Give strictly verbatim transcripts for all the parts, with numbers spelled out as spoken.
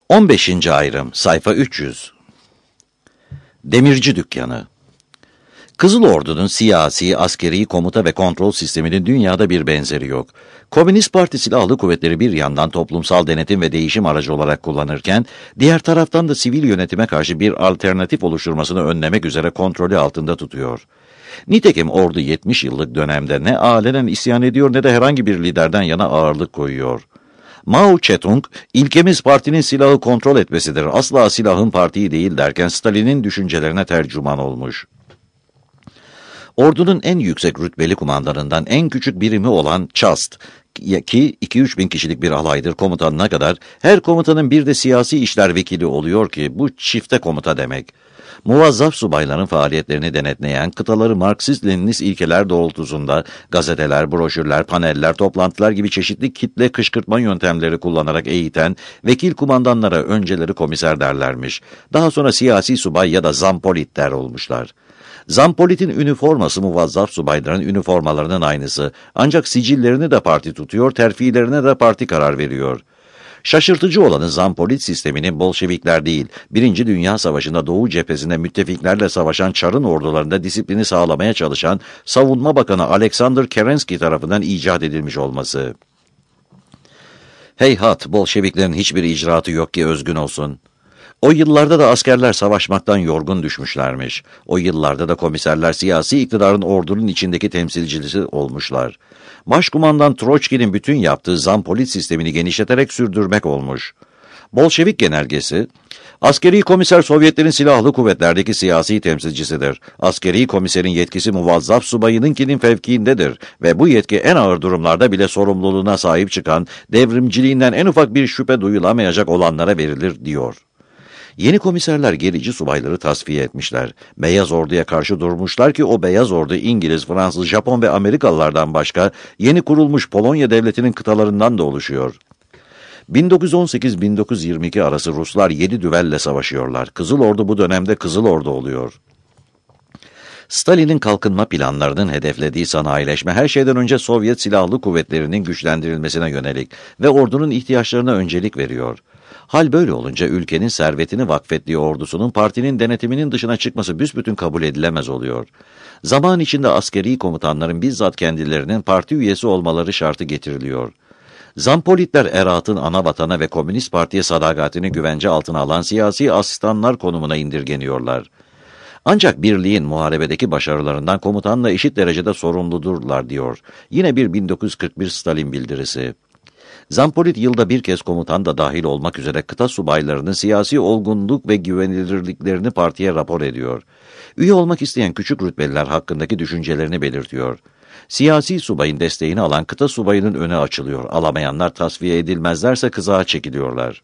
on beşinci ayrım, sayfa üç yüz. Demirci dükkanı. Kızıl Ordu'nun siyasi, askeri komuta ve kontrol sisteminin dünyada bir benzeri yok. Komünist Parti Silahlı Kuvvetleri bir yandan toplumsal denetim ve değişim aracı olarak kullanırken, diğer taraftan da sivil yönetime karşı bir alternatif oluşturmasını önlemek üzere kontrolü altında tutuyor. Nitekim ordu yetmiş yıllık dönemde ne alenen isyan ediyor ne de herhangi bir liderden yana ağırlık koyuyor. Mao Zedong, ilkemiz partinin silahı kontrol etmesidir, asla silahın partiyi değil derken Stalin'in düşüncelerine tercüman olmuş. Ordunun en yüksek rütbeli kumandanından en küçük birimi olan Chast, ki iki üç bin kişilik bir alaydır komutanına kadar, her komutanın bir de siyasi işler vekili oluyor ki bu çifte komuta demek. Muvazzaf subayların faaliyetlerini denetleyen, kıtaları Marksist-Leninist ilkeler doğrultusunda gazeteler, broşürler, paneller, toplantılar gibi çeşitli kitle kışkırtma yöntemleri kullanarak eğiten vekil kumandanlara önceleri komiser derlermiş. Daha sonra siyasi subay ya da zampolit der olmuşlar. Zampolit'in üniforması muvazzaf subayların üniformalarının aynısı. Ancak sicillerini de parti tutuyor, terfilerine de parti karar veriyor. Şaşırtıcı olanı Zampolit sisteminin Bolşevikler değil, Birinci Dünya Savaşı'nda Doğu cephesinde müttefiklerle savaşan Çar'ın ordularında disiplini sağlamaya çalışan Savunma Bakanı Alexander Kerensky tarafından icat edilmiş olması. Heyhat, Bolşeviklerin hiçbir icraatı yok ki özgün olsun. O yıllarda da askerler savaşmaktan yorgun düşmüşlermiş. O yıllarda da komiserler siyasi iktidarın ordunun içindeki temsilcisi olmuşlar. Başkumandan Troçki'nin bütün yaptığı Zampolit sistemini genişleterek sürdürmek olmuş. Bolşevik genelgesi, askeri komiser Sovyetlerin silahlı kuvvetlerdeki siyasi temsilcisidir. Askeri komiserin yetkisi muvazzaf subayınınkinin fevkiindedir ve bu yetki en ağır durumlarda bile sorumluluğuna sahip çıkan, devrimciliğinden en ufak bir şüphe duyulamayacak olanlara verilir diyor. Yeni komiserler gerici subayları tasfiye etmişler. Beyaz Ordu'ya karşı durmuşlar ki o Beyaz Ordu İngiliz, Fransız, Japon ve Amerikalılardan başka yeni kurulmuş Polonya devletinin kıtalarından da oluşuyor. bin dokuz yüz on sekiz bin dokuz yüz yirmi iki arası Ruslar yedi düvelle savaşıyorlar. Kızıl Ordu bu dönemde Kızıl Ordu oluyor. Stalin'in kalkınma planlarının hedeflediği sanayileşme her şeyden önce Sovyet silahlı kuvvetlerinin güçlendirilmesine yönelik ve ordunun ihtiyaçlarına öncelik veriyor. Hal böyle olunca ülkenin servetini vakfettiği ordusunun partinin denetiminin dışına çıkması büsbütün kabul edilemez oluyor. Zaman içinde askeri komutanların bizzat kendilerinin parti üyesi olmaları şartı getiriliyor. Zampolitler Erat'ın ana vatana ve Komünist Parti'ye sadakatini güvence altına alan siyasi asistanlar konumuna indirgeniyorlar. Ancak birliğin muharebedeki başarılarından komutanla eşit derecede sorumludurlar diyor. Yine bir bin dokuz yüz kırk bir Stalin bildirisi. Zampolit yılda bir kez komutan da dahil olmak üzere kıta subaylarının siyasi olgunluk ve güvenilirliklerini partiye rapor ediyor. Üye olmak isteyen küçük rütbeliler hakkındaki düşüncelerini belirtiyor. Siyasi subayın desteğini alan kıta subayının önü açılıyor. Alamayanlar tasfiye edilmezlerse kızağa çekiliyorlar.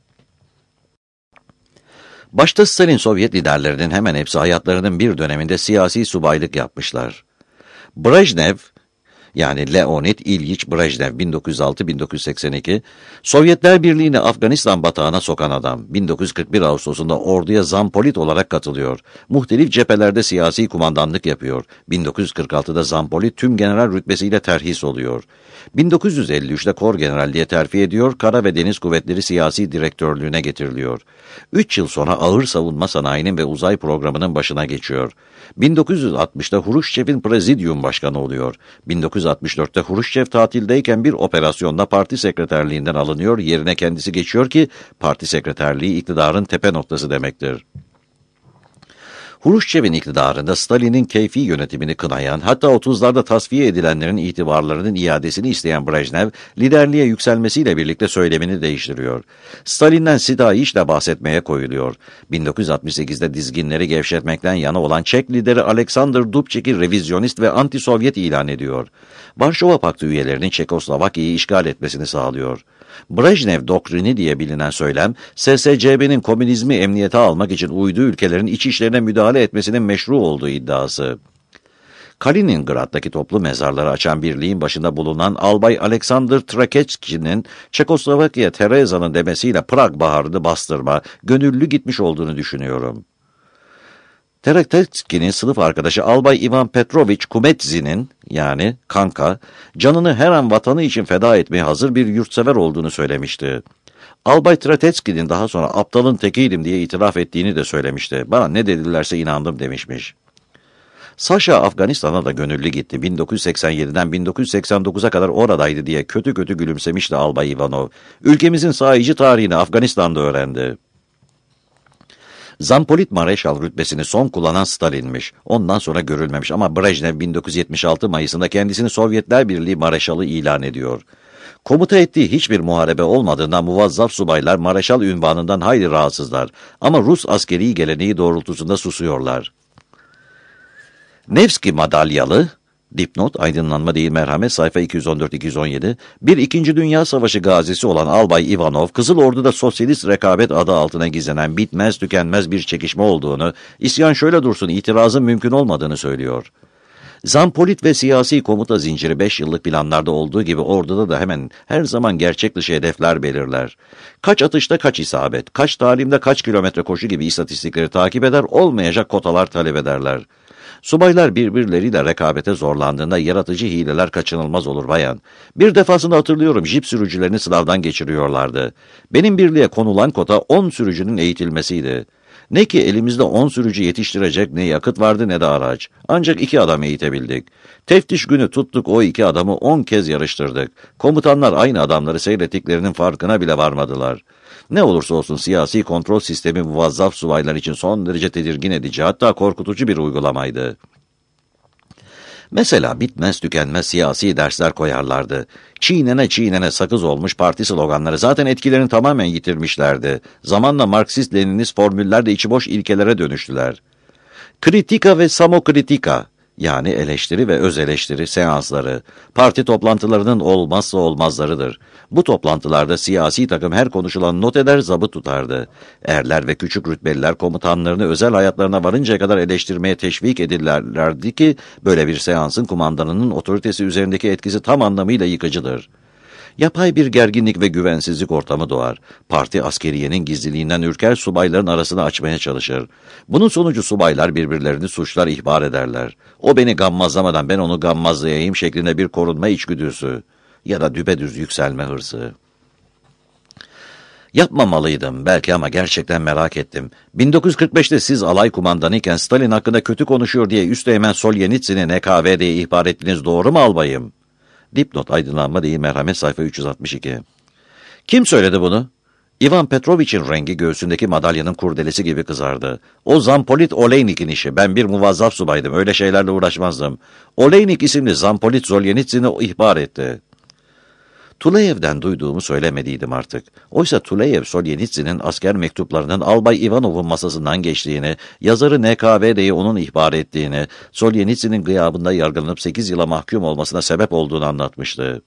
Başta Stalin Sovyet liderlerinin hemen hepsi hayatlarının bir döneminde siyasi subaylık yapmışlar. Brejnev, yani Leonid İlyich Brejnev bin dokuz yüz altı bin dokuz yüz seksen iki, Sovyetler Birliği'ni Afganistan batağına sokan adam, bin dokuz yüz kırk bir Ağustos'unda orduya Zampolit olarak katılıyor. Muhtelif cephelerde siyasi kumandanlık yapıyor. bin dokuz yüz kırk altıda Zampolit tüm general rütbesiyle terhis oluyor. bin dokuz yüz elli üçte kor generalliğe terfi ediyor, kara ve deniz kuvvetleri siyasi direktörlüğüne getiriliyor. Üç yıl sonra ağır savunma sanayinin ve uzay programının başına geçiyor. bin dokuz yüz altmışta Hruşçev'in prezidyum başkanı oluyor. bin dokuz yüz altmış dörtte Hruşçev tatildeyken bir operasyonda parti sekreterliğinden alınıyor, yerine kendisi geçiyor ki parti sekreterliği iktidarın tepe noktası demektir. Hruşçev'in iktidarında Stalin'in keyfi yönetimini kınayan, hatta otuzlarda tasfiye edilenlerin itibarlarının iadesini isteyen Brejnev, liderliğe yükselmesiyle birlikte söylemini değiştiriyor. Stalin'den Sidayiş'le bahsetmeye koyuluyor. bin dokuz yüz altmış sekizde dizginleri gevşetmekten yana olan Çek lideri Alexander Dubček'i revizyonist ve anti-Sovyet ilan ediyor. Varşova Paktı üyelerinin Çekoslovakya'yı işgal etmesini sağlıyor. Brejnev doktrini diye bilinen söylem, S S C B'nin komünizmi emniyete almak için uyduğu ülkelerin iç işlerine müdahale etmesinin meşru olduğu iddiası. Kaliningrad'daki toplu mezarları açan birliğin başında bulunan Albay Alexander Traketski'nin Çekoslovakya Tereza'nın demesiyle Prag baharını bastırma, gönüllü gitmiş olduğunu düşünüyorum. Traketski'nin sınıf arkadaşı Albay Ivan Petrovich Kumetzi'nin, yani kanka, canını her an vatanı için feda etmeye hazır bir yurtsever olduğunu söylemişti. Albay Tratetsky'nin daha sonra aptalın tekiydim diye itiraf ettiğini de söylemişti. Bana ne dedilerse inandım demişmiş. Saşa Afganistan'a da gönüllü gitti. bin dokuz yüz seksen yediden bin dokuz yüz seksen dokuza kadar oradaydı diye kötü kötü gülümsemişti Albay Ivanov. Ülkemizin sahici tarihini Afganistan'da öğrendi. Zampolit Mareşal rütbesini son kullanan Stalin'miş. Ondan sonra görülmemiş ama Brejnev bin dokuz yüz yetmiş altı Mayıs'ında kendisini Sovyetler Birliği Mareşalı ilan ediyor. Komuta ettiği hiçbir muharebe olmadığından muvazzaf subaylar Mareşal ünvanından hayli rahatsızlar ama Rus askeri geleneği doğrultusunda susuyorlar. Nevski madalyalı, dipnot, aydınlanma değil merhamet, sayfa iki yüz on dört iki yüz on yedi, bir İkinci Dünya Savaşı gazisi olan Albay Ivanov, Kızıl Ordu'da sosyalist rekabet adı altına gizlenen bitmez tükenmez bir çekişme olduğunu, isyan şöyle dursun itirazın mümkün olmadığını söylüyor. Zampolit ve siyasi komuta zinciri beş yıllık planlarda olduğu gibi orduda da hemen her zaman gerçek dışı hedefler belirler. Kaç atışta kaç isabet, kaç talimde kaç kilometre koşu gibi istatistikleri takip eder, olmayacak kotalar talep ederler. Subaylar birbirleriyle rekabete zorlandığında yaratıcı hileler kaçınılmaz olur bayan. Bir defasında hatırlıyorum jip sürücülerini sınavdan geçiriyorlardı. Benim birliğe konulan kota on sürücünün eğitilmesiydi. Ne ki elimizde on sürücü yetiştirecek ne yakıt vardı ne de araç. Ancak iki adam eğitebildik. Teftiş günü tuttuk o iki adamı on kez yarıştırdık. Komutanlar aynı adamları seyrettiklerinin farkına bile varmadılar. Ne olursa olsun siyasi kontrol sistemi muvazzaf subaylar için son derece tedirgin edici hatta korkutucu bir uygulamaydı. Mesela bitmez tükenmez siyasi dersler koyarlardı. Çiğnene çiğnene sakız olmuş parti sloganları zaten etkilerini tamamen yitirmişlerdi. Zamanla Marksist-Leninist formüller de içi boş ilkelere dönüştüler. Kritika ve samokritika, yani eleştiri ve öz eleştiri seansları, parti toplantılarının olmazsa olmazlarıdır. Bu toplantılarda siyasi takım her konuşulan not eder, zabıt tutardı. Erler ve küçük rütbeliler komutanlarını özel hayatlarına varıncaya kadar eleştirmeye teşvik edilirlerdi ki, böyle bir seansın kumandanının otoritesi üzerindeki etkisi tam anlamıyla yıkıcıdır. Yapay bir gerginlik ve güvensizlik ortamı doğar. Parti askeriyenin gizliliğinden ürker, subayların arasını açmaya çalışır. Bunun sonucu subaylar birbirlerini suçlar, ihbar ederler. O beni gammazlamadan ben onu gammazlayayım şeklinde bir korunma içgüdüsü ya da düpedüz yükselme hırsı. Yapmamalıydım belki ama gerçekten merak ettim. bin dokuz yüz kırk beşte siz alay kumandanıyken Stalin hakkında kötü konuşuyor diye Üsteğmen Solyenitsin'i N K V D'ye ihbar ettiniz, doğru mu albayım? Dipnot, aydınlanma değil merhamet, sayfa üç yüz altmış iki. Kim söyledi bunu? Ivan Petrovich'in rengi göğsündeki madalyanın kurdelesi gibi kızardı. O Zampolit Oleynik'in işi. Ben bir muvazzaf subaydım. Öyle şeylerle uğraşmazdım. Oleynik isimli Zampolit Solyenitsin'i ihbar etti. Tuleyev'den duyduğumu söylemediydim artık. Oysa Tuleyev, Solyenitsin'in asker mektuplarının Albay Ivanov'un masasından geçtiğini, yazarı N K V D'yi onun ihbar ettiğini, Solyenitsin'in gıyabında yargılanıp sekiz yıla mahkum olmasına sebep olduğunu anlatmıştı.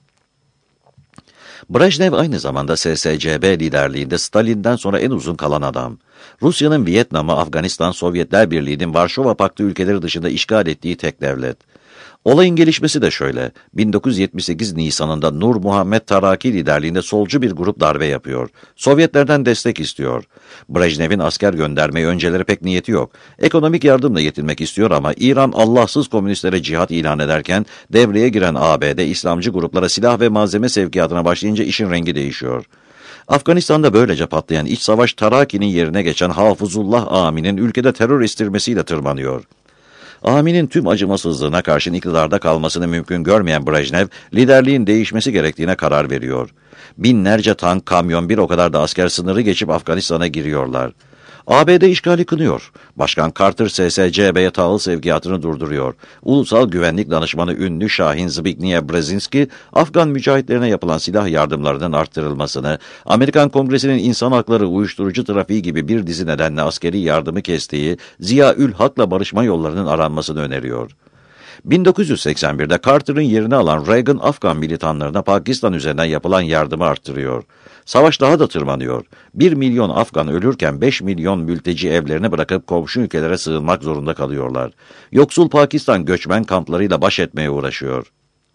Brejnev aynı zamanda S S C B liderliğinde Stalin'den sonra en uzun kalan adam. Rusya'nın Vietnam'ı, Afganistan, Sovyetler Birliği'nin Varşova Paktı ülkeleri dışında işgal ettiği tek devlet. Olayın gelişmesi de şöyle. bin dokuz yüz yetmiş sekiz Nisan'ında Nur Muhammed Taraki liderliğinde solcu bir grup darbe yapıyor. Sovyetlerden destek istiyor. Brejnev'in asker göndermeye önceleri pek niyeti yok. Ekonomik yardımla yetinmek istiyor ama İran Allahsız komünistlere cihat ilan ederken devreye giren A B D İslamcı gruplara silah ve malzeme sevkiyatına başlayınca işin rengi değişiyor. Afganistan'da böylece patlayan iç savaş Taraki'nin yerine geçen Hafızullah Amin'in ülkede terör estirmesiyle tırmanıyor. Amin'in tüm acımasızlığına karşın iktidarda kalmasını mümkün görmeyen Brejnev, liderliğin değişmesi gerektiğine karar veriyor. Binlerce tank, kamyon, bir o kadar da asker sınırı geçip Afganistan'a giriyorlar. A B D işgali kınıyor. Başkan Carter S S C B'ye tahıl sevkiyatını durduruyor. Ulusal Güvenlik Danışmanı ünlü Şahin Zbigniew Brzezinski, Afgan mücahitlerine yapılan silah yardımlarının arttırılmasını, Amerikan Kongresi'nin insan hakları, uyuşturucu trafiği gibi bir dizi nedenle askeri yardımı kestiği Ziya-ül Hak'la barışma yollarının aranmasını öneriyor. bin dokuz yüz seksen birde Carter'ın yerini alan Reagan, Afgan militanlarına Pakistan üzerinden yapılan yardımı arttırıyor. Savaş daha da tırmanıyor. Bir milyon Afgan ölürken beş milyon mülteci evlerini bırakıp komşu ülkelere sığınmak zorunda kalıyorlar. Yoksul Pakistan göçmen kamplarıyla baş etmeye uğraşıyor.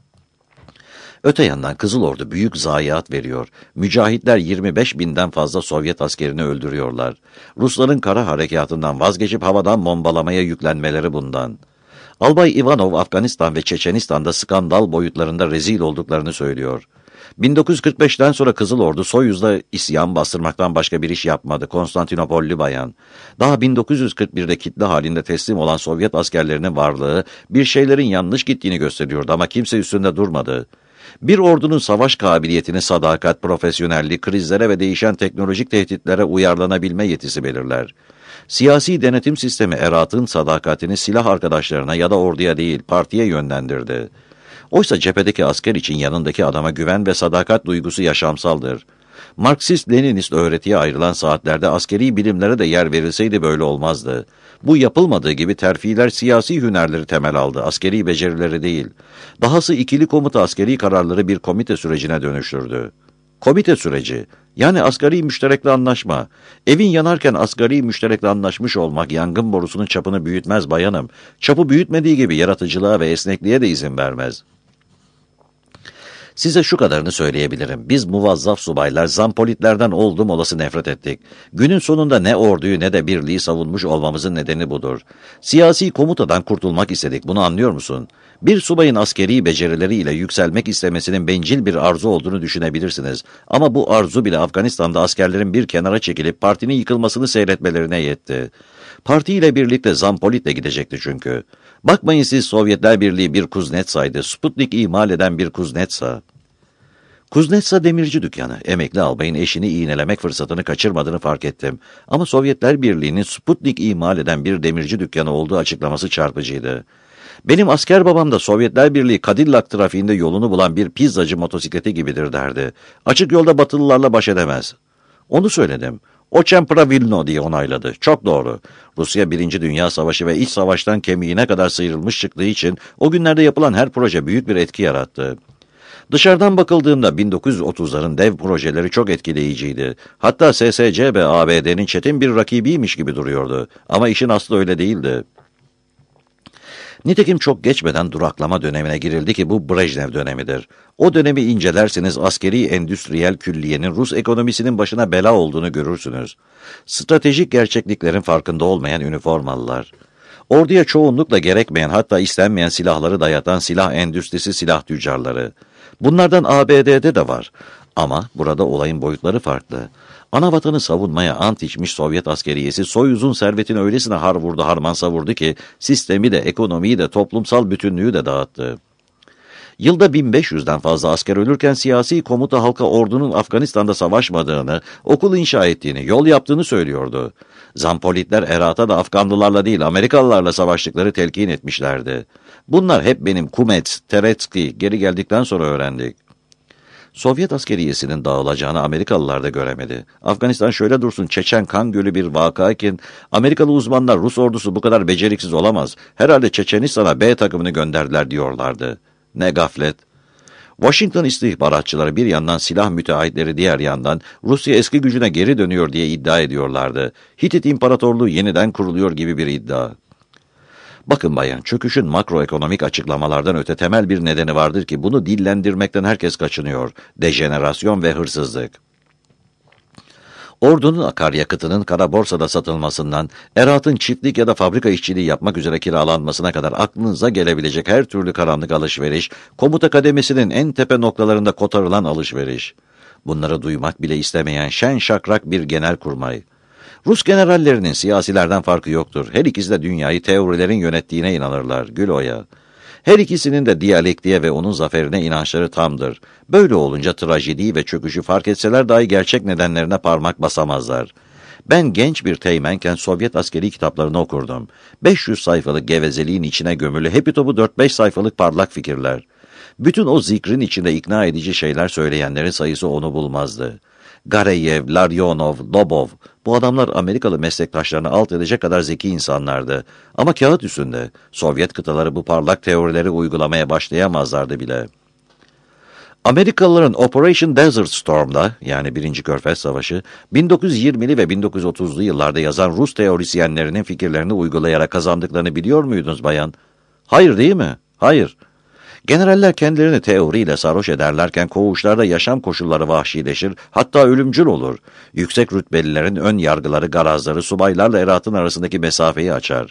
Öte yandan Kızıl Ordu büyük zayiat veriyor. Mücahitler yirmi beş binden fazla Sovyet askerini öldürüyorlar. Rusların kara harekatından vazgeçip havadan bombalamaya yüklenmeleri bundan. Albay Ivanov, Afganistan ve Çeçenistan'da skandal boyutlarında rezil olduklarını söylüyor. bin dokuz yüz kırk beşten sonra Kızıl Ordu Soyuz'da isyan bastırmaktan başka bir iş yapmadı. Konstantinopollü bayan. Daha bin dokuz yüz kırk birde kitle halinde teslim olan Sovyet askerlerinin varlığı bir şeylerin yanlış gittiğini gösteriyordu ama kimse üstünde durmadı. Bir ordunun savaş kabiliyetini sadakat, profesyonellik, krizlere ve değişen teknolojik tehditlere uyarlanabilme yetisi belirler. Siyasi denetim sistemi Erat'ın sadakatini silah arkadaşlarına ya da orduya değil partiye yönlendirdi. Oysa cephedeki asker için yanındaki adama güven ve sadakat duygusu yaşamsaldır. Marksist-Leninist öğretiye ayrılan saatlerde askeri bilimlere de yer verilseydi böyle olmazdı. Bu yapılmadığı gibi terfiler siyasi hünerleri temel aldı, askeri becerileri değil. Dahası ikili komuta askeri kararları bir komite sürecine dönüştürdü. Komite süreci, yani asgari müşterekle anlaşma. Evin yanarken asgari müşterekle anlaşmış olmak yangın borusunun çapını büyütmez bayanım. Çapı büyütmediği gibi yaratıcılığa ve esnekliğe de izin vermez. Size şu kadarını söyleyebilirim. Biz muvazzaf subaylar zampolitlerden oldum olası nefret ettik. Günün sonunda ne orduyu ne de birliği savunmuş olmamızın nedeni budur. Siyasi komutadan kurtulmak istedik. Bunu anlıyor musun? Bir subayın askeri becerileriyle yükselmek istemesinin bencil bir arzu olduğunu düşünebilirsiniz. Ama bu arzu bile Afganistan'da askerlerin bir kenara çekilip partinin yıkılmasını seyretmelerine yetti. Partiyle birlikte Zampolit'le gidecekti çünkü. Bakmayın siz Sovyetler Birliği bir Kuznetsa'ydı. Sputnik imal eden bir Kuznetsa. Kuznetsa demirci dükkanı. Emekli albayın eşini iğnelemek fırsatını kaçırmadığını fark ettim. Ama Sovyetler Birliği'nin Sputnik imal eden bir demirci dükkanı olduğu açıklaması çarpıcıydı. Benim asker babam da Sovyetler Birliği Cadillac trafiğinde yolunu bulan bir pizzacı motosikleti gibidir derdi. Açık yolda Batılılarla baş edemez. Onu söyledim. Oçem Pravilno diye onayladı. Çok doğru. Rusya Birinci Dünya Savaşı ve iç savaştan kemiğine kadar sıyrılmış çıktığı için o günlerde yapılan her proje büyük bir etki yarattı. Dışarıdan bakıldığında bin dokuz yüz otuzların dev projeleri çok etkileyiciydi. Hatta S S C B A B D'nin çetin bir rakibiymiş gibi duruyordu. Ama işin aslı öyle değildi. Nitekim çok geçmeden duraklama dönemine girildi ki bu Brejnev dönemidir. O dönemi incelerseniz askeri endüstriyel külliyenin Rus ekonomisinin başına bela olduğunu görürsünüz. Stratejik gerçekliklerin farkında olmayan üniformalılar. Orduya çoğunlukla gerekmeyen hatta istenmeyen silahları dayatan silah endüstrisi silah tüccarları. Bunlardan A B D'de de var. Ama burada olayın boyutları farklı. Ana vatanı savunmaya ant içmiş Sovyet askeriyesi Soyuz'un servetini öylesine har vurdu harman savurdu ki sistemi de ekonomiyi de toplumsal bütünlüğü de dağıttı. Yılda bin beş yüzden fazla asker ölürken siyasi komuta halka ordunun Afganistan'da savaşmadığını, okul inşa ettiğini, yol yaptığını söylüyordu. Zampolitler Erat'a da Afganlılarla değil Amerikalılarla savaştıkları telkin etmişlerdi. Bunlar hep benim Kumets, Teretski geri geldikten sonra öğrendik. Sovyet askeriyesinin dağılacağını Amerikalılar da göremedi. Afganistan şöyle dursun Çeçen kan gölü bir vakayken Amerikalı uzmanlar Rus ordusu bu kadar beceriksiz olamaz. Herhalde Çeçenistan'a B takımını gönderdiler diyorlardı. Ne gaflet. Washington istihbaratçıları bir yandan silah müteahhitleri diğer yandan Rusya eski gücüne geri dönüyor diye iddia ediyorlardı. Hitit İmparatorluğu yeniden kuruluyor gibi bir iddia. Bakın bayan, çöküşün makroekonomik açıklamalardan öte temel bir nedeni vardır ki bunu dillendirmekten herkes kaçınıyor. Dejenerasyon ve hırsızlık. Ordunun akaryakıtının kara borsada satılmasından, Erat'ın çiftlik ya da fabrika işçiliği yapmak üzere kiralanmasına kadar aklınıza gelebilecek her türlü karanlık alışveriş, komuta kademesinin en tepe noktalarında kotarılan alışveriş. Bunları duymak bile istemeyen şen şakrak bir genelkurmay. Rus generallerinin siyasilerden farkı yoktur. Her ikisi de dünyayı teorilerin yönettiğine inanırlar. Gül oya. Her ikisinin de diyalektiğe ve onun zaferine inançları tamdır. Böyle olunca trajediyi ve çöküşü fark etseler dahi gerçek nedenlerine parmak basamazlar. Ben genç bir teğmenken Sovyet askeri kitaplarını okurdum. beş yüz sayfalık gevezeliğin içine gömülü hepi topu dört beş sayfalık parlak fikirler. Bütün o zikrin içinde ikna edici şeyler söyleyenlerin sayısı onu bulmazdı. Gareyev, Larionov, Lobov, bu adamlar Amerikalı meslektaşlarını alt edecek kadar zeki insanlardı. Ama kağıt üstünde Sovyet kıtaları bu parlak teorileri uygulamaya başlayamazlardı bile. Amerikalıların Operation Desert Storm'da, yani Birinci Körfez Savaşı, bin dokuz yüz yirmili ve bin dokuz yüz otuzlu yıllarda yazan Rus teorisyenlerinin fikirlerini uygulayarak kazandıklarını biliyor muydunuz bayan? Hayır değil mi? Hayır. Generaller kendilerini teoriyle sarhoş ederlerken koğuşlarda yaşam koşulları vahşileşir, hatta ölümcül olur. Yüksek rütbelilerin ön yargıları, garazları subaylarla eratın arasındaki mesafeyi açar.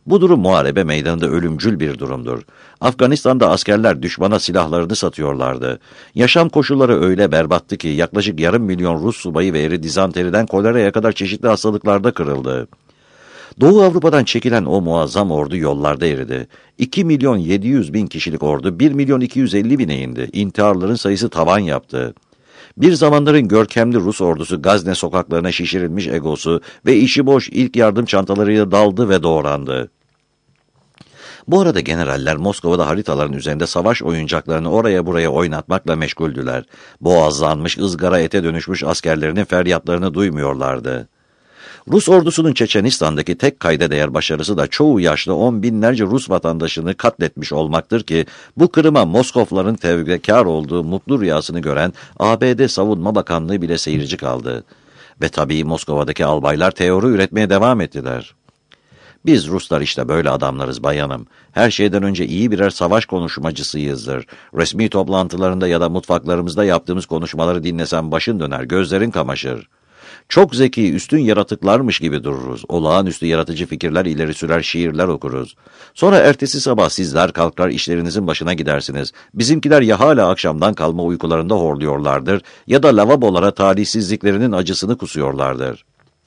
Bu durum muharebe meydanında ölümcül bir durumdur. Afganistan'da askerler düşmana silahlarını satıyorlardı. Yaşam koşulları öyle berbattı ki yaklaşık yarım milyon Rus subayı ve eri dizanteriden koleraya kadar çeşitli hastalıklarda kırıldı. Doğu Avrupa'dan çekilen o muazzam ordu yollarda eridi. iki milyon yedi yüz bin kişilik ordu bir milyon iki yüz elli bine indi. İntiharların sayısı tavan yaptı. Bir zamanların görkemli Rus ordusu Gazne sokaklarına şişirilmiş egosu ve işi boş ilk yardım çantalarıyla daldı ve doğrandı. Bu arada generaller Moskova'da haritaların üzerinde savaş oyuncaklarını oraya buraya oynatmakla meşguldüler. Boğazlanmış, ızgara ete dönüşmüş askerlerinin feryatlarını duymuyorlardı. Rus ordusunun Çeçenistan'daki tek kayda değer başarısı da çoğu yaşlı on binlerce Rus vatandaşını katletmiş olmaktır ki bu kırıma Moskofların tevkekar olduğu mutlu rüyasını gören A B D Savunma Bakanlığı bile seyirci kaldı. Ve tabii Moskova'daki albaylar teori üretmeye devam ettiler. Biz Ruslar işte böyle adamlarız bayanım. Her şeyden önce iyi birer savaş konuşmacısıyızdır. Resmi toplantılarında ya da mutfaklarımızda yaptığımız konuşmaları dinlesen başın döner, gözlerin kamaşır. Çok zeki, üstün yaratıklarmış gibi dururuz. Olağanüstü yaratıcı fikirler ileri sürer, şiirler okuruz. Sonra ertesi sabah sizler kalkar işlerinizin başına gidersiniz. Bizimkiler ya hala akşamdan kalma uykularında horluyorlardır ya da lavabolara talihsizliklerinin acısını kusuyorlardır.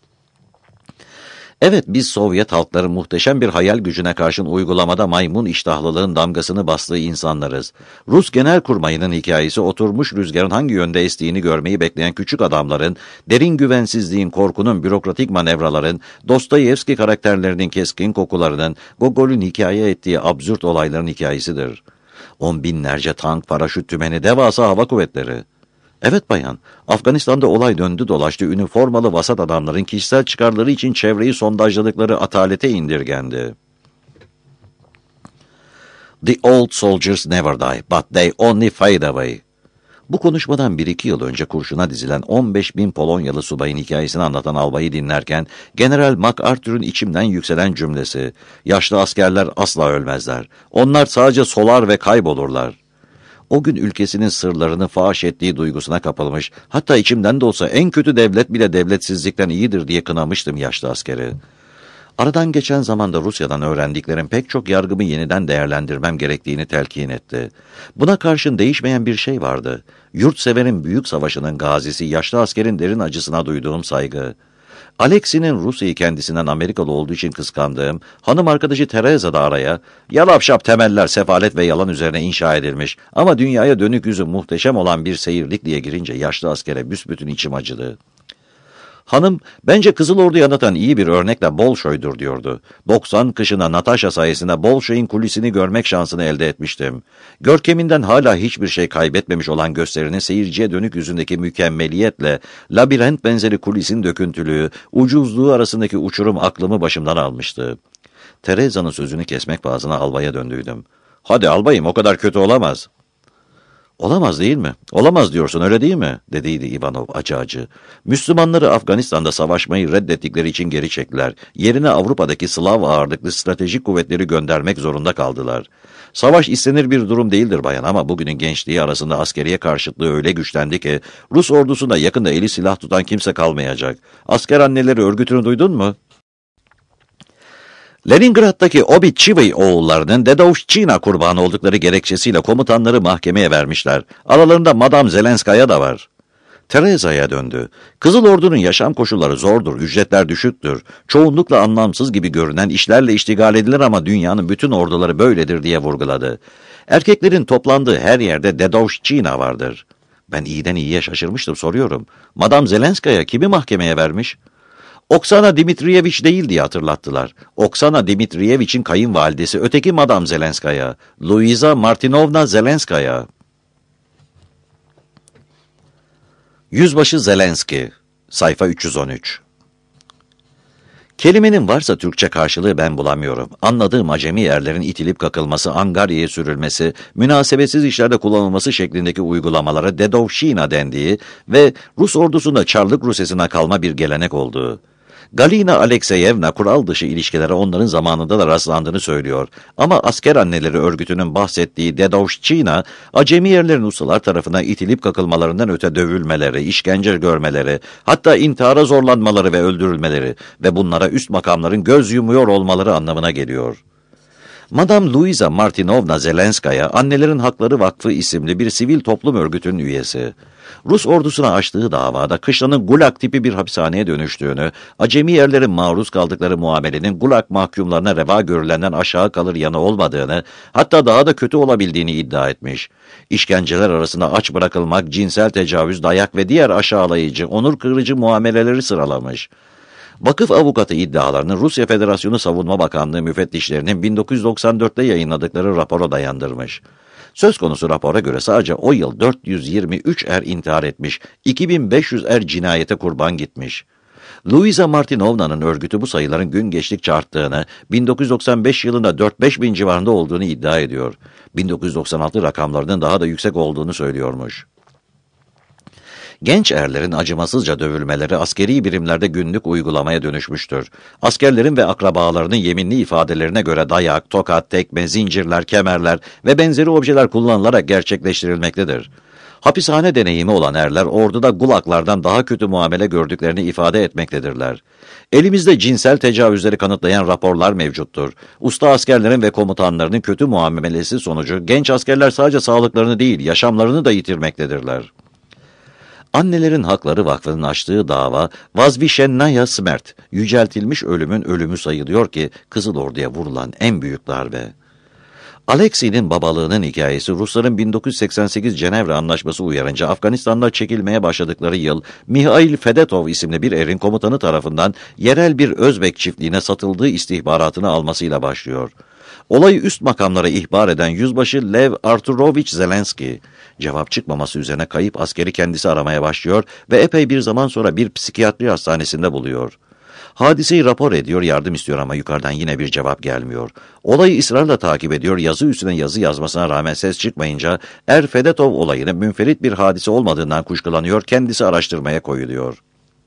Evet, biz Sovyet halkları muhteşem bir hayal gücüne karşın uygulamada maymun iştahlılığın damgasını bastığı insanlarız. Rus Genelkurmayı'nın hikayesi oturmuş rüzgarın hangi yönde estiğini görmeyi bekleyen küçük adamların, derin güvensizliğin, korkunun, bürokratik manevraların, Dostoyevski karakterlerinin keskin kokularının, Gogol'ün hikaye ettiği absürt olayların hikayesidir. On binlerce tank, paraşüt tümeni, devasa hava kuvvetleri. Evet bayan, Afganistan'da olay döndü dolaştı, üniformalı vasat adamların kişisel çıkarları için çevreyi sondajladıkları atalete indirgendi. The old soldiers never die, but they only fade away. Bu konuşmadan bir iki yıl önce kurşuna dizilen on beş bin Polonyalı subayın hikayesini anlatan albayı dinlerken, General MacArthur'un içimden yükselen cümlesi, yaşlı askerler asla ölmezler, onlar sadece solar ve kaybolurlar. O gün ülkesinin sırlarını faş ettiği duygusuna kapılmış, hatta içimden de olsa en kötü devlet bile devletsizlikten iyidir diye kınamıştım yaşlı askeri. Aradan geçen zamanda Rusya'dan öğrendiklerim pek çok yargımı yeniden değerlendirmem gerektiğini telkin etti. Buna karşın değişmeyen bir şey vardı. Yurtseverin büyük savaşının gazisi yaşlı askerin derin acısına duyduğum saygı. Alexi'nin Rusya'yı kendisinden Amerikalı olduğu için kıskandığım, hanım arkadaşı Teresa da araya, yalapşap temeller sefalet ve yalan üzerine inşa edilmiş ama dünyaya dönük yüzü muhteşem olan bir seyirlik diye girince yaşlı askere büsbütün içim acıdı. Hanım, bence Kızıl Ordu'yu anlatan iyi bir örnekle Bolşoy'dur diyordu. doksan kışına Natasha sayesinde Bolşoy'un kulisini görmek şansını elde etmiştim. Görkeminden hala hiçbir şey kaybetmemiş olan gösterinin seyirciye dönük yüzündeki mükemmeliyetle, labirent benzeri kulisin döküntülüğü, ucuzluğu arasındaki uçurum aklımı başımdan almıştı. Teresa'nın sözünü kesmek pahasına albaya döndüydüm. Hadi albayım, o kadar kötü olamaz. Olamaz değil mi? Olamaz diyorsun, öyle değil mi? Dediydi Ivanov acı acı. Müslümanları Afganistan'da savaşmayı reddettikleri için geri çektiler. Yerine Avrupa'daki Slav ağırlıklı stratejik kuvvetleri göndermek zorunda kaldılar. Savaş istenir bir durum değildir bayan ama bugünün gençliği arasında askeriye karşıtlığı öyle güçlendi ki Rus ordusunda yakında eli silah tutan kimse kalmayacak. Asker anneleri örgütünü duydun mu? Leningrad'daki Obichivy oğullarının Dedovşçina kurbanı oldukları gerekçesiyle komutanları mahkemeye vermişler. Aralarında Madame Zelenskaya da var. Teresa'ya döndü. Kızıl Ordu'nun yaşam koşulları zordur, ücretler düşüktür. Çoğunlukla anlamsız gibi görünen işlerle iştigal edilir ama dünyanın bütün orduları böyledir diye vurguladı. Erkeklerin toplandığı her yerde Dedovşçina vardır. Ben iyiden iyiye şaşırmıştım, soruyorum. Madame Zelenskaya kimi mahkemeye vermiş? Oksana Dimitrievich değil diye hatırlattılar. Oksana Dimitrievich'in kayınvalidesi, öteki Madame Zelenskaya, Luiza Martinovna Zelenskaya. Yüzbaşı Zelenski, sayfa üç yüz on üç. Kelimenin varsa Türkçe karşılığı ben bulamıyorum. Anladığım acemi yerlerin itilip kakılması, angaryaya sürülmesi, münasebetsiz işlerde kullanılması şeklindeki uygulamalara Dedovşina dendiği ve Rus ordusunda Çarlık Rusesine kalma bir gelenek olduğu. Galina Alekseyevna kural dışı ilişkilere onların zamanında da rastlandığını söylüyor. Ama asker anneleri örgütünün bahsettiği Dedovşçina, acemi yerlerin ustalar tarafından itilip kakılmalarından öte dövülmeleri, işkence görmeleri, hatta intihara zorlanmaları ve öldürülmeleri ve bunlara üst makamların göz yumuyor olmaları anlamına geliyor. Madame Luisa Martinovna Zelenskaya, Annelerin Hakları Vakfı isimli bir sivil toplum örgütünün üyesi. Rus ordusuna açtığı davada kışlanın Gulag tipi bir hapishaneye dönüştüğünü, acemi yerlerin maruz kaldıkları muamelenin Gulag mahkumlarına reva görülenden aşağı kalır yanı olmadığını, hatta daha da kötü olabildiğini iddia etmiş. İşkenceler arasında aç bırakılmak, cinsel tecavüz, dayak ve diğer aşağılayıcı, onur kırıcı muameleleri sıralamış. Vakıf avukatı iddialarını Rusya Federasyonu Savunma Bakanlığı müfettişlerinin bin dokuz yüz doksan dörtte yayınladıkları rapora dayandırmış. Söz konusu rapora göre sadece o yıl dört yüz yirmi üç er intihar etmiş, iki bin beş yüz er cinayete kurban gitmiş. Luisa Martinovna'nın örgütü bu sayıların gün geçtikçe arttığını, bin dokuz yüz doksan beş yılında dört beş bin civarında olduğunu iddia ediyor. bin dokuz yüz doksan altı rakamlarının daha da yüksek olduğunu söylüyormuş. Genç erlerin acımasızca dövülmeleri askeri birimlerde günlük uygulamaya dönüşmüştür. Askerlerin ve akrabalarının yeminli ifadelerine göre dayak, tokat, tekme, zincirler, kemerler ve benzeri objeler kullanılarak gerçekleştirilmektedir. Hapishane deneyimi olan erler orduda gulaglardan daha kötü muamele gördüklerini ifade etmektedirler. Elimizde cinsel tecavüzleri kanıtlayan raporlar mevcuttur. Usta askerlerin ve komutanlarının kötü muamelesi sonucu genç askerler sadece sağlıklarını değil, yaşamlarını da yitirmektedirler. Annelerin Hakları Vakfı'nın açtığı dava, Vazvişennaya Smert, yüceltilmiş ölümün ölümü sayılıyor ki, Kızıl Ordu'ya vurulan en büyük darbe. Aleksey'nin babalığının hikayesi, Rusların bin dokuz yüz seksen sekiz Cenevre Anlaşması uyarınca Afganistan'da çekilmeye başladıkları yıl, Mihail Fedotov isimli bir erin komutanı tarafından yerel bir Özbek çiftliğine satıldığı istihbaratını almasıyla başlıyor. Olayı üst makamlara ihbar eden yüzbaşı Lev Arturovich Zelenski, cevap çıkmaması üzerine kayıp askeri kendisi aramaya başlıyor ve epey bir zaman sonra bir psikiyatri hastanesinde buluyor. Hadiseyi rapor ediyor, yardım istiyor ama yukarıdan yine bir cevap gelmiyor. Olayı ısrarla takip ediyor, yazı üstüne yazı yazmasına rağmen ses çıkmayınca Er Fedotov olayının münferit bir hadise olmadığından kuşkulanıyor, kendisi araştırmaya koyuluyor.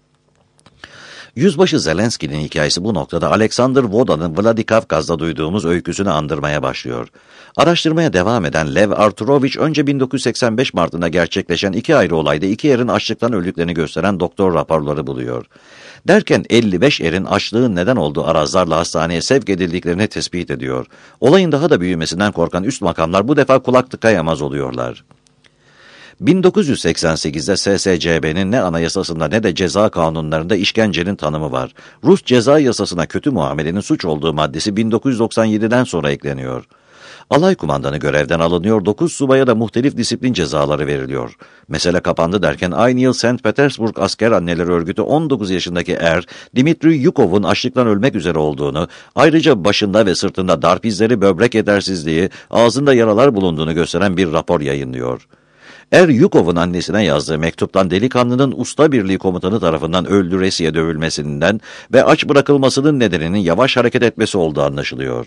Yüzbaşı Zelenski'nin hikayesi bu noktada Alexander Voda'nın Vladikavkaz'da duyduğumuz öyküsünü andırmaya başlıyor. Araştırmaya devam eden Lev Arturovich önce bin dokuz yüz seksen beş Mart'ında gerçekleşen iki ayrı olayda iki erin açlıktan öldüklerini gösteren doktor raporları buluyor. Derken elli beş erin açlığın neden olduğu arazlarla hastaneye sevk edildiklerini tespit ediyor. Olayın daha da büyümesinden korkan üst makamlar bu defa kulak tıkayamaz oluyorlar. bin dokuz yüz seksen sekizde S S C B'nin ne anayasasında ne de ceza kanunlarında işkencenin tanımı var. Rus ceza yasasına kötü muamelenin suç olduğu maddesi bin dokuz yüz doksan yediden sonra ekleniyor. Alay kumandanı görevden alınıyor, dokuz subaya da muhtelif disiplin cezaları veriliyor. Mesele kapandı derken aynı yıl Saint Petersburg Asker Anneleri Örgütü on dokuz yaşındaki er, Dimitri Yukov'un açlıktan ölmek üzere olduğunu, ayrıca başında ve sırtında darp izleri, böbrek yetersizliği, ağzında yaralar bulunduğunu gösteren bir rapor yayınlıyor. Er Yukov'un annesine yazdığı mektuptan delikanlının usta birliği komutanı tarafından öldüresiye dövülmesinden ve aç bırakılmasının nedeninin yavaş hareket etmesi olduğu anlaşılıyor.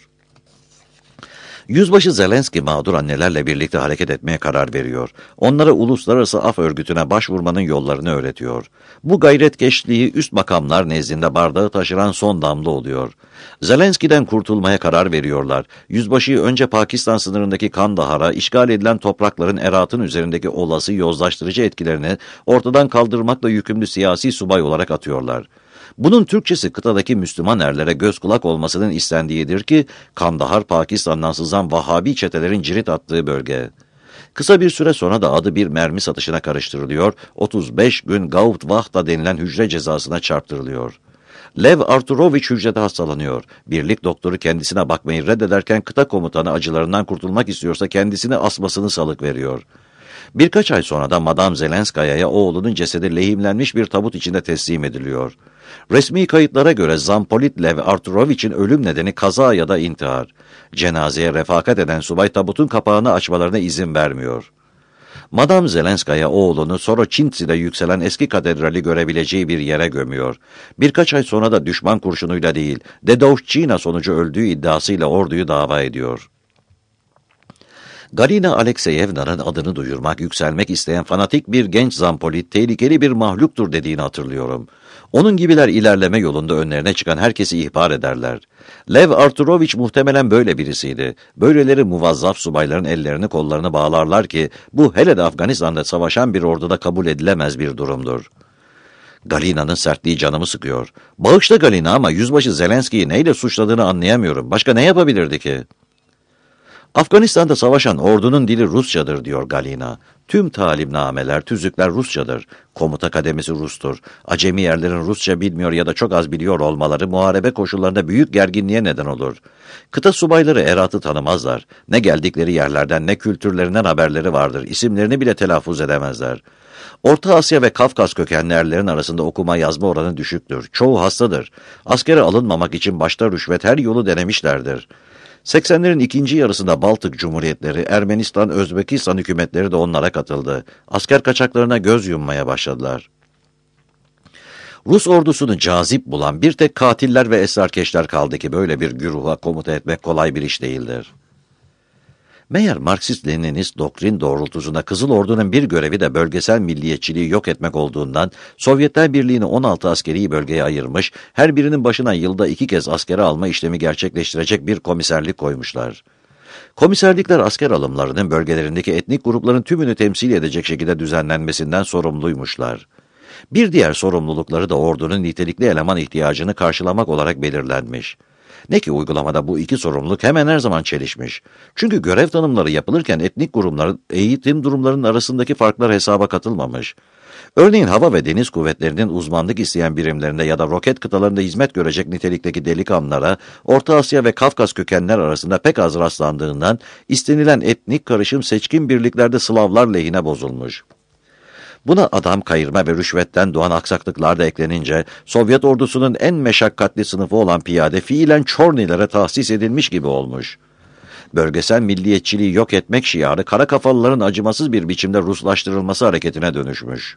Yüzbaşı Zelenski mağdur annelerle birlikte hareket etmeye karar veriyor. Onlara Uluslararası Af Örgütü'ne başvurmanın yollarını öğretiyor. Bu gayretkeşliği üst makamlar nezdinde bardağı taşıran son damla oluyor. Zelenski'den kurtulmaya karar veriyorlar. Yüzbaşıyı önce Pakistan sınırındaki Kandahar'a, işgal edilen toprakların Erat'ın üzerindeki olası yozlaştırıcı etkilerini ortadan kaldırmakla yükümlü siyasi subay olarak atıyorlar. Bunun Türkçesi kıtadaki Müslüman erlere göz kulak olmasının istendiğidir ki, Kandahar, Pakistan'dan sızan Vahabi çetelerin cirit attığı bölge. Kısa bir süre sonra da adı bir mermi satışına karıştırılıyor, otuz beş gün Gaut Vahta denilen hücre cezasına çarptırılıyor. Lev Arturovich hücrede hastalanıyor. Birlik doktoru kendisine bakmayı reddederken kıta komutanı acılarından kurtulmak istiyorsa kendisini asmasını salık veriyor. Birkaç ay sonra da Madame Zelenskaya'ya oğlunun cesedi lehimlenmiş bir tabut içinde teslim ediliyor. Resmi kayıtlara göre Zampolit Lev Arturovich'in ölüm nedeni kaza ya da intihar. Cenazeye refakat eden subay tabutun kapağını açmalarına izin vermiyor. Madame Zelenskaya oğlunu Soroçintsi'de yükselen eski katedrali görebileceği bir yere gömüyor. Birkaç ay sonra da düşman kurşunuyla değil, Dedovşçina sonucu öldüğü iddiasıyla orduyu dava ediyor. Galina Alekseyevna'nın adını duyurmak, yükselmek isteyen fanatik bir genç Zampolit tehlikeli bir mahluktur dediğini hatırlıyorum. Onun gibiler ilerleme yolunda önlerine çıkan herkesi ihbar ederler. Lev Arturovich muhtemelen böyle birisiydi. Böyleleri muvazzaf subayların ellerini kollarını bağlarlar ki bu hele de Afganistan'da savaşan bir orduda kabul edilemez bir durumdur. Galina'nın sertliği canımı sıkıyor. Bağışla Galina ama yüzbaşı Zelenski'yi neyle suçladığını anlayamıyorum. Başka ne yapabilirdi ki? Afganistan'da savaşan ordunun dili Rusçadır diyor Galina. Tüm talimnameler, tüzükler Rusçadır. Komuta kademesi Rus'tur. Acemi yerlerin Rusça bilmiyor ya da çok az biliyor olmaları muharebe koşullarında büyük gerginliğe neden olur. Kıta subayları Erat'ı tanımazlar. Ne geldikleri yerlerden ne kültürlerinden haberleri vardır. İsimlerini bile telaffuz edemezler. Orta Asya ve Kafkas kökenli erlerin arasında okuma yazma oranı düşüktür. Çoğu hastadır. Askere alınmamak için başta rüşvet her yolu denemişlerdir. seksenlerin ikinci yarısında Baltık Cumhuriyetleri, Ermenistan, Özbekistan hükümetleri de onlara katıldı. Asker kaçaklarına göz yummaya başladılar. Rus ordusunu cazip bulan bir tek katiller ve esrarkeşler kaldı ki böyle bir güruha komuta etmek kolay bir iş değildir. Meğer Marksist-Leninist doktrin doğrultusunda Kızıl Ordu'nun bir görevi de bölgesel milliyetçiliği yok etmek olduğundan Sovyetler Birliği'ni on altı askeri bölgeye ayırmış, her birinin başına yılda iki kez askere alma işlemi gerçekleştirecek bir komiserlik koymuşlar. Komiserlikler asker alımlarının bölgelerindeki etnik grupların tümünü temsil edecek şekilde düzenlenmesinden sorumluymuşlar. Bir diğer sorumlulukları da ordunun nitelikli eleman ihtiyacını karşılamak olarak belirlenmiş. Ne ki uygulamada bu iki sorumluluk hemen her zaman çelişmiş. Çünkü görev tanımları yapılırken etnik grupların eğitim durumlarının arasındaki farklar hesaba katılmamış. Örneğin hava ve deniz kuvvetlerinin uzmanlık isteyen birimlerinde ya da roket kıtalarında hizmet görecek nitelikteki delikanlılara Orta Asya ve Kafkas kökenler arasında pek az rastlandığından istenilen etnik karışım seçkin birliklerde Slavlar lehine bozulmuş. Buna adam kayırma ve rüşvetten doğan aksaklıklar da eklenince Sovyet ordusunun en meşakkatli sınıfı olan piyade fiilen Çornilere tahsis edilmiş gibi olmuş. Bölgesel milliyetçiliği yok etmek şiarı kara kafalıların acımasız bir biçimde Ruslaştırılması hareketine dönüşmüş.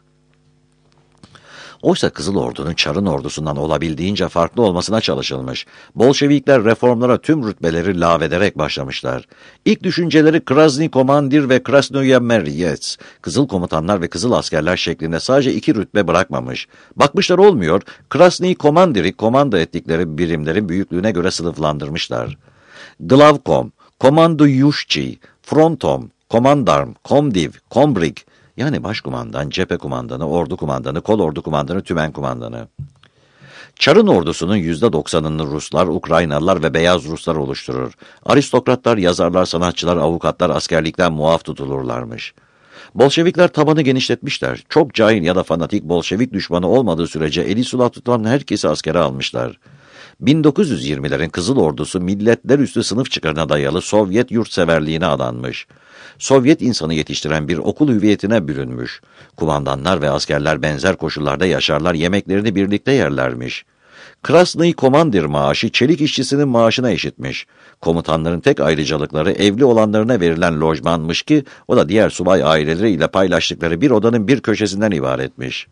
Oysa Kızıl Ordu'nun Çar'ın ordusundan olabildiğince farklı olmasına çalışılmış. Bolşevikler reformlara tüm rütbeleri lağvederek başlamışlar. İlk düşünceleri Krasny Komandir ve Krasnoye Meryets, Kızıl Komutanlar ve Kızıl Askerler şeklinde sadece iki rütbe bırakmamış. Bakmışlar olmuyor, Krasny Komandir'i komanda ettikleri birimlerin büyüklüğüne göre sınıflandırmışlar. Glavkom, Komanduyuşçi, Frontom, Komandarm, Komdiv, Kombrig, yani başkumandan, cephe kumandanı, ordu kumandanı, kol ordu kumandanı, tümen kumandanı. Çar'ın ordusunun yüzde doksanını Ruslar, Ukraynalılar ve beyaz Ruslar oluşturur. Aristokratlar, yazarlar, sanatçılar, avukatlar askerlikten muaf tutulurlarmış. Bolşevikler tabanı genişletmişler. Çok cahil ya da fanatik Bolşevik düşmanı olmadığı sürece eli sulah tutan herkesi askere almışlar. bin dokuz yüz yirmilerin Kızıl Ordusu milletler üstü sınıf çıkarına dayalı Sovyet yurtseverliğine adanmış. Sovyet insanı yetiştiren bir okul hüviyetine bürünmüş. Kumandanlar ve askerler benzer koşullarda yaşarlar, yemeklerini birlikte yerlermiş. Krasny Komandir maaşı çelik işçisinin maaşına eşitmiş. Komutanların tek ayrıcalıkları evli olanlarına verilen lojmanmış ki o da diğer subay aileleriyle paylaştıkları bir odanın bir köşesinden ibaretmiş.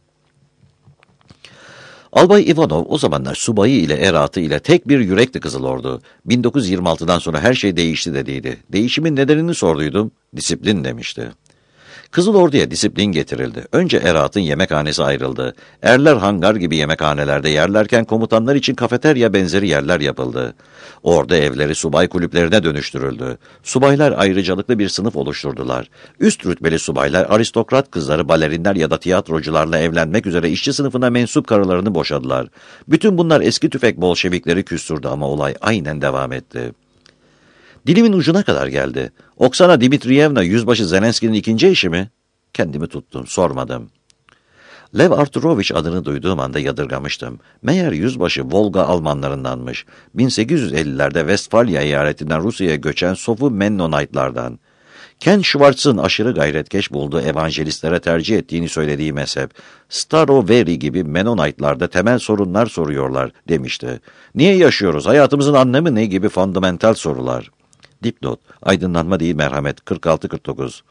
Albay Ivanov o zamanlar subayı ile eratı ile tek bir yürekti Kızıl Ordu. bin dokuz yüz yirmi altıdan sonra her şey değişti dediydi. Değişimin nedenini sorduydum. Disiplin demişti. Kızıl Ordu'ya disiplin getirildi. Önce eratın yemekhanesi ayrıldı. Erler hangar gibi yemekhanelerde yerlerken komutanlar için kafeterya benzeri yerler yapıldı. Ordu evleri subay kulüplerine dönüştürüldü. Subaylar ayrıcalıklı bir sınıf oluşturdular. Üst rütbeli subaylar aristokrat kızları, balerinler ya da tiyatrocularla evlenmek üzere işçi sınıfına mensup karılarını boşadılar. Bütün bunlar eski tüfek Bolşevikleri küstürdü ama olay aynen devam etti. Dilimin ucuna kadar geldi. Oksana Dimitriyevna yüzbaşı Zelenski'nin ikinci eşi mi? Kendimi tuttum, sormadım. Lev Arturovich adını duyduğum anda yadırgamıştım. Meğer yüzbaşı Volga Almanlarındanmış. bin sekiz yüz ellilerde Westfalia eyaletinden Rusya'ya göçen Sofu Mennonitlardan. Ken Schwartz'ın aşırı gayretkeş bulduğu evangelistlere tercih ettiğini söylediği mezhep, Staroveri gibi Mennonitlarda temel sorunlar soruyorlar demişti. Niye yaşıyoruz, hayatımızın anlamı ne gibi fundamental sorular. Dipnot, aydınlanma değil merhamet, kırk altı kırk dokuz.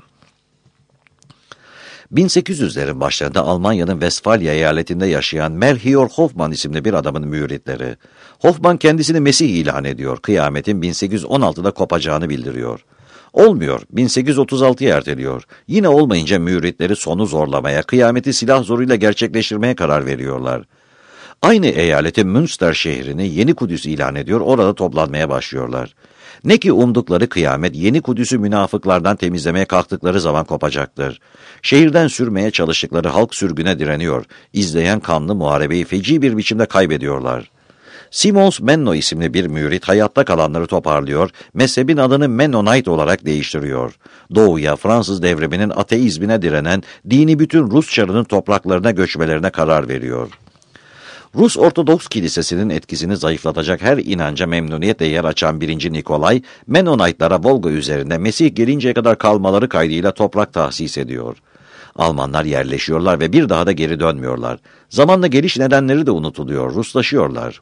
bin sekiz yüzlerin başlarında Almanya'nın Westfalia eyaletinde yaşayan Melchior Hoffman isimli bir adamın müritleri. Hoffman kendisini Mesih ilan ediyor, kıyametin bin sekiz yüz on altıda kopacağını bildiriyor. Olmuyor, bin sekiz yüz otuz altıya erteliyor. Yine olmayınca müritleri sonu zorlamaya, kıyameti silah zoruyla gerçekleştirmeye karar veriyorlar. Aynı eyaletin Münster şehrini Yeni Kudüs ilan ediyor, orada toplanmaya başlıyorlar. Ne ki umdukları kıyamet Yeni Kudüs'ü münafıklardan temizlemeye kalktıkları zaman kopacaktır. Şehirden sürmeye çalıştıkları halk sürgüne direniyor. İzleyen kanlı muharebeyi feci bir biçimde kaybediyorlar. Simons Menno isimli bir mürit hayatta kalanları toparlıyor, mezhebin adını Mennonite olarak değiştiriyor. Doğuya Fransız devriminin ateizmine direnen dini bütün Rus çarının topraklarına göçmelerine karar veriyor. Rus Ortodoks Kilisesi'nin etkisini zayıflatacak her inanca memnuniyetle yer açan birinci Nikolay, Mennonitlara Volga üzerinde Mesih gelinceye kadar kalmaları kaydıyla toprak tahsis ediyor. Almanlar yerleşiyorlar ve bir daha da geri dönmüyorlar. Zamanla geliş nedenleri de unutuluyor, Ruslaşıyorlar.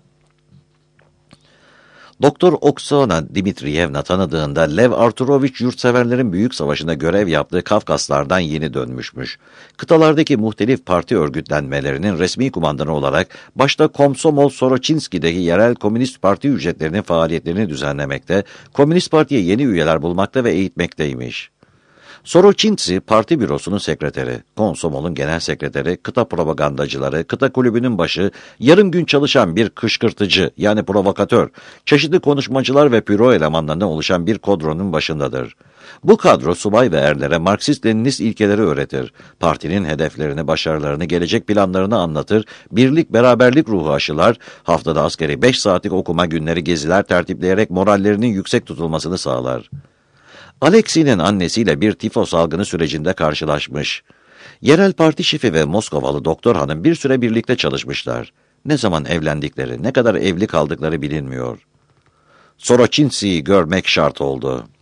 Doktor Oksana Dimitriyevna tanıdığında Lev Arturovich yurtseverlerin büyük savaşında görev yaptığı Kafkaslardan yeni dönmüşmüş. Kıtalardaki muhtelif parti örgütlenmelerinin resmi kumandanı olarak başta Komsomol Soroçinski'deki yerel Komünist Parti ücretlerinin faaliyetlerini düzenlemekte, Komünist Parti'ye yeni üyeler bulmakta ve eğitmekteymiş. Soroçinski, parti bürosunun sekreteri, Komsomol'un genel sekreteri, kıta propagandacıları, kıta kulübünün başı, yarım gün çalışan bir kışkırtıcı yani provokatör, çeşitli konuşmacılar ve büro elemanlarından oluşan bir kadronun başındadır. Bu kadro subay ve erlere Marksist-Leninist ilkeleri öğretir, partinin hedeflerini, başarılarını, gelecek planlarını anlatır, birlik, beraberlik ruhu aşılar, haftada askeri beş saatlik okuma günleri, geziler tertipleyerek morallerinin yüksek tutulmasını sağlar. Alexi'nin annesiyle bir tifo salgını sürecinde karşılaşmış. Yerel parti şefi ve Moskovalı doktor hanım bir süre birlikte çalışmışlar. Ne zaman evlendikleri, ne kadar evli kaldıkları bilinmiyor. Soroçinski'yi görmek şart oldu.